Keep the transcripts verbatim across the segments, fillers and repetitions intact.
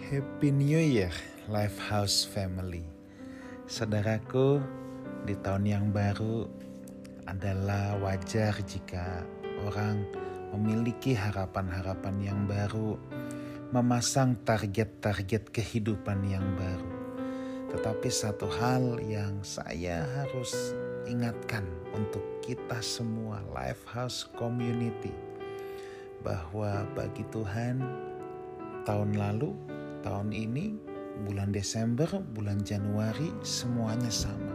Happy New Year, Lifehouse Family. Saudaraku, di tahun yang baru adalah wajar jika orang memiliki harapan-harapan yang baru, memasang target-target kehidupan yang baru. Tetapi satu hal yang saya harus ingatkan untuk kita semua Lifehouse Community, bahwa bagi Tuhan tahun lalu, tahun ini, bulan Desember, bulan Januari, semuanya sama.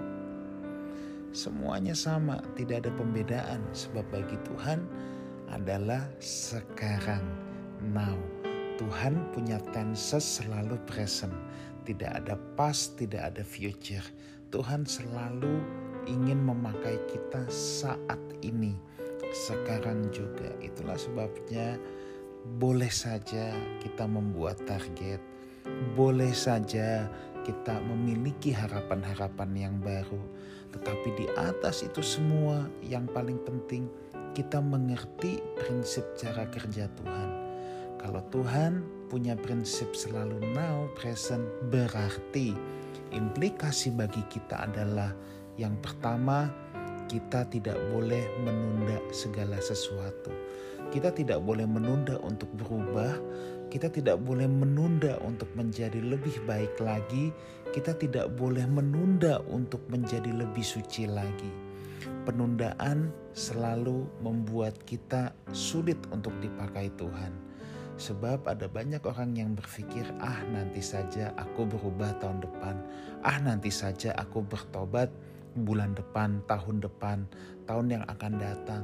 Semuanya sama, tidak ada pembedaan. Sebab bagi Tuhan adalah sekarang, now. Tuhan punya tenses selalu present. Tidak ada past, tidak ada future. Tuhan selalu ingin memakai kita saat ini, sekarang juga. Itulah sebabnya boleh saja kita membuat target, boleh saja kita memiliki harapan-harapan yang baru. Tetapi di atas itu semua, yang paling penting kita mengerti prinsip cara kerja Tuhan. Kalau Tuhan punya prinsip selalu now, present, berarti implikasi bagi kita adalah yang pertama, kita tidak boleh menunda segala sesuatu. Kita tidak boleh menunda untuk berubah. Kita tidak boleh menunda untuk menjadi lebih baik lagi. Kita tidak boleh menunda untuk menjadi lebih suci lagi. Penundaan selalu membuat kita sulit untuk dipakai Tuhan. Sebab ada banyak orang yang berpikir, ah nanti saja aku berubah tahun depan. Ah nanti saja aku bertobat bulan depan, tahun depan, tahun yang akan datang.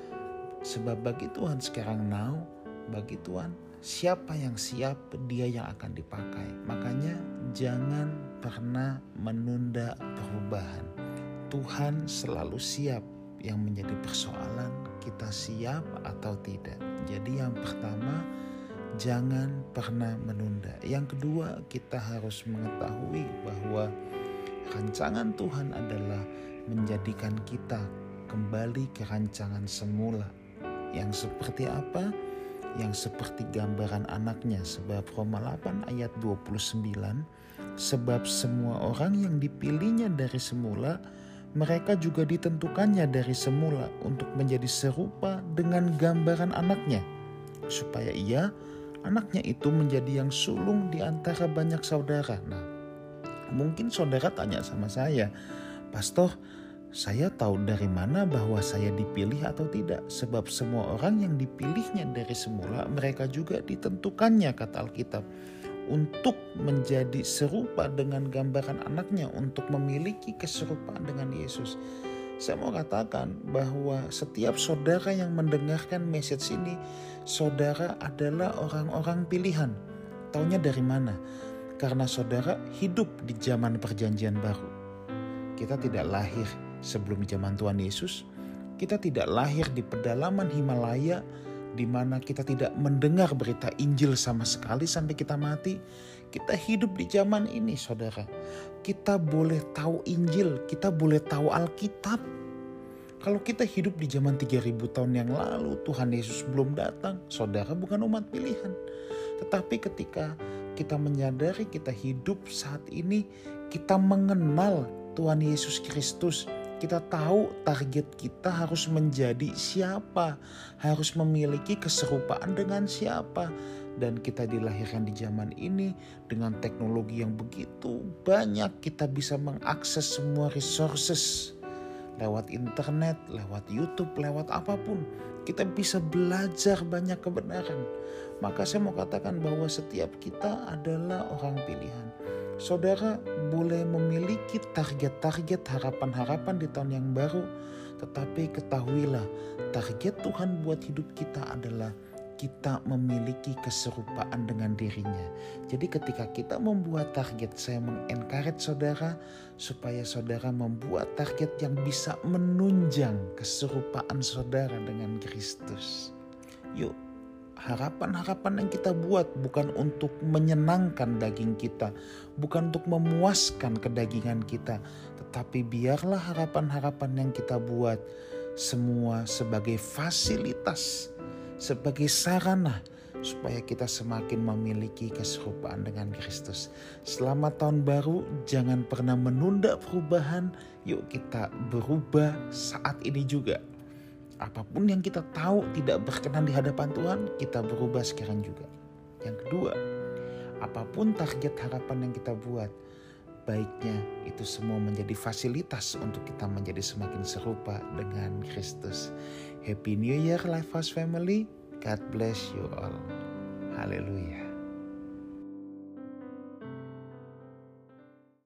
Sebab bagi Tuhan sekarang now, bagi Tuhan siapa yang siap, dia yang akan dipakai. Makanya jangan pernah menunda perubahan. Tuhan selalu siap, yang menjadi persoalan kita siap atau tidak. Jadi yang pertama, jangan pernah menunda. Yang kedua, kita harus mengetahui bahwa rancangan Tuhan adalah menjadikan kita kembali ke rancangan semula. Yang seperti apa? Yang seperti gambaran anaknya. Sebab Roma delapan ayat dua puluh sembilan, sebab semua orang yang dipilihnya dari semula, mereka juga ditentukannya dari semula untuk menjadi serupa dengan gambaran anaknya, supaya ia, anaknya itu, menjadi yang sulung di antara banyak saudara. Nah, mungkin saudara tanya sama saya, Pastor, saya tahu dari mana bahwa saya dipilih atau tidak? Sebab semua orang yang dipilihnya dari semula, mereka juga ditentukannya, kata Alkitab, untuk menjadi serupa dengan gambaran anaknya, untuk memiliki keserupaan dengan Yesus. Saya mau katakan bahwa setiap saudara yang mendengarkan message ini, saudara adalah orang-orang pilihan. Taunya dari mana? Karena saudara hidup di zaman perjanjian baru. Kita tidak lahir sebelum zaman Tuhan Yesus. Kita tidak lahir di pedalaman Himalaya, di mana kita tidak mendengar berita Injil sama sekali sampai kita mati. Kita hidup di zaman ini, saudara. Kita boleh tahu Injil, kita boleh tahu Alkitab. Kalau kita hidup di zaman tiga ribu tahun yang lalu, Tuhan Yesus belum datang, saudara bukan umat pilihan. Tetapi ketika kita menyadari kita hidup saat ini, kita mengenal Tuhan Yesus Kristus, kita tahu target kita harus menjadi siapa, harus memiliki keserupaan dengan siapa. Dan kita dilahirkan di zaman ini dengan teknologi yang begitu banyak, kita bisa mengakses semua resources. Lewat internet, lewat YouTube, lewat apapun, kita bisa belajar banyak kebenaran. Maka saya mau katakan bahwa setiap kita adalah orang pilihan. Saudara boleh memiliki target-target, harapan-harapan di tahun yang baru, tetapi ketahuilah target Tuhan buat hidup kita adalah kita memiliki keserupaan dengan dirinya. Jadi ketika kita membuat target, saya mengencourage saudara supaya saudara membuat target yang bisa menunjang keserupaan saudara dengan Kristus. Yuk, harapan-harapan yang kita buat bukan untuk menyenangkan daging kita, bukan untuk memuaskan kedagingan kita, tetapi biarlah harapan-harapan yang kita buat semua sebagai fasilitas, sebagai sarana, supaya kita semakin memiliki keserupaan dengan Kristus. Selamat tahun baru, jangan pernah menunda perubahan. Yuk kita berubah saat ini juga. Apapun yang kita tahu tidak berkenan di hadapan Tuhan, kita berubah sekarang juga. Yang kedua, apapun target harapan yang kita buat, baiknya itu semua menjadi fasilitas untuk kita menjadi semakin serupa dengan Kristus. Happy New Year Lifehouse Family. God bless you all. Haleluya.